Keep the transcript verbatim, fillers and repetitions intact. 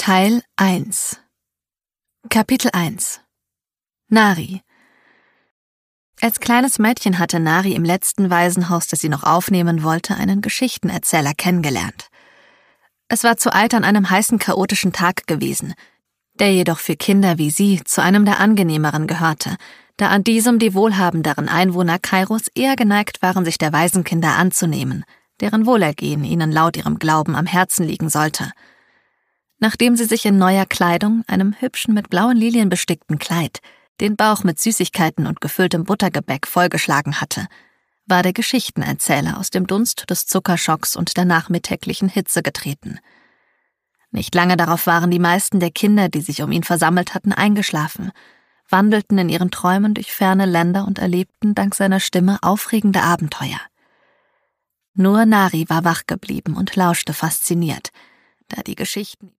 Teil eins. Kapitel eins. Nari. Als kleines Mädchen hatte Nari im letzten Waisenhaus, das sie noch aufnehmen wollte, einen Geschichtenerzähler kennengelernt. Es war zu alt an einem heißen, chaotischen Tag gewesen, der jedoch für Kinder wie sie zu einem der angenehmeren gehörte, da an diesem die wohlhabenderen Einwohner Kairos eher geneigt waren, sich der Waisenkinder anzunehmen, deren Wohlergehen ihnen laut ihrem Glauben am Herzen liegen sollte. Nachdem sie sich in neuer Kleidung, einem hübschen mit blauen Lilien bestickten Kleid, den Bauch mit Süßigkeiten und gefülltem Buttergebäck vollgeschlagen hatte, war der Geschichtenerzähler aus dem Dunst des Zuckerschocks und der nachmittäglichen Hitze getreten. Nicht lange darauf waren die meisten der Kinder, die sich um ihn versammelt hatten, eingeschlafen, wandelten in ihren Träumen durch ferne Länder und erlebten dank seiner Stimme aufregende Abenteuer. Nur Nari war wach geblieben und lauschte fasziniert, da die Geschichten